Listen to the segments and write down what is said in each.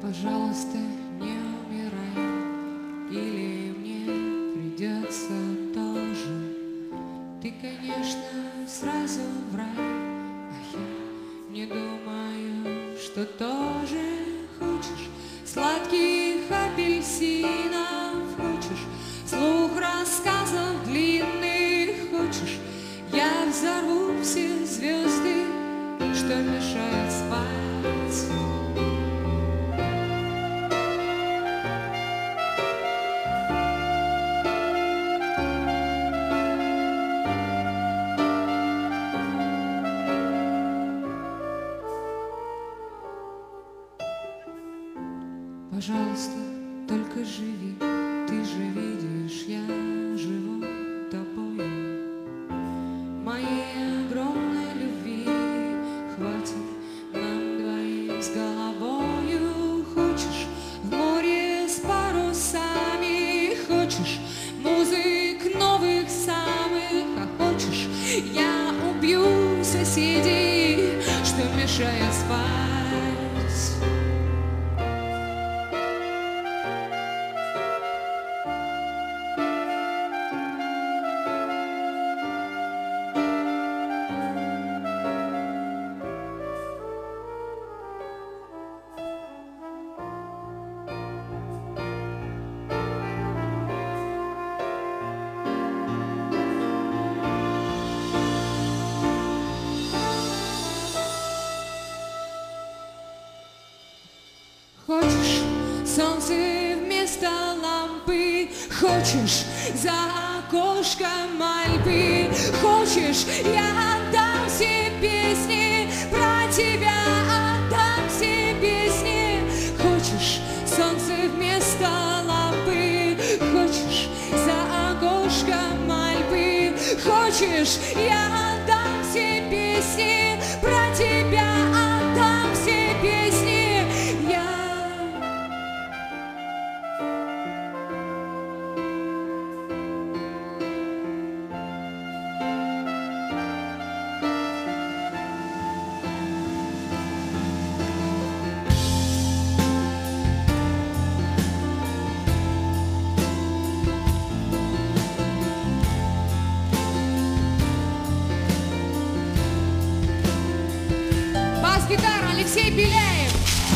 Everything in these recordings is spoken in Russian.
Пожалуйста, не умирай, или мне придется тоже. Ты, конечно, сразу в рай, а я не думаю, что тоже хочешь. Сладких апельсинов хочешь, слух рассказов длинных хочешь. Я взорву все звезды, что мешают спать. Пожалуйста, только живи, ты же видишь, я живу тобою. Моей огромной любви хватит нам двоим с головою. Хочешь в море с парусами, хочешь музык новых самых, а хочешь я убью соседей, что мешает спать. Хочешь солнце вместо лампы, хочешь за окошком Альпы, хочешь я отдам все песни про тебя, отдам все песни. Хочешь солнце вместо лампы, хочешь за окошком Альпы, хочешь я отдам все песни про тебя, отдам все песни. Бас-гитара Алексей Беляев.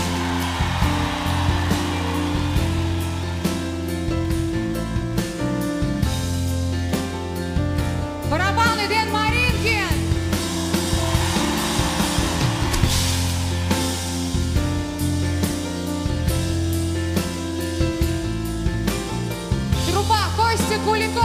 Барабаны Дэн Маринкин. Труба Костя Куликов.